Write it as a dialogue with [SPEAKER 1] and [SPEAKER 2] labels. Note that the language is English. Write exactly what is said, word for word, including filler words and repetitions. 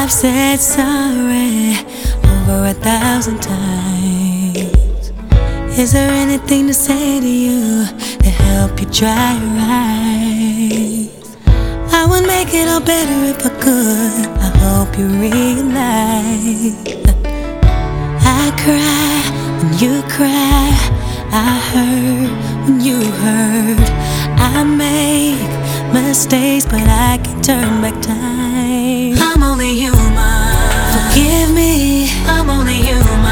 [SPEAKER 1] I've said sorry over a thousand times. Is there anything to say to you to help you dry your eyes? I would make it all better if I could. I hope you realize I cry when you cry, I hurt when you hurt. I make mistakes, but I can turn back time. I'm only human. Forgive me, I'm only human.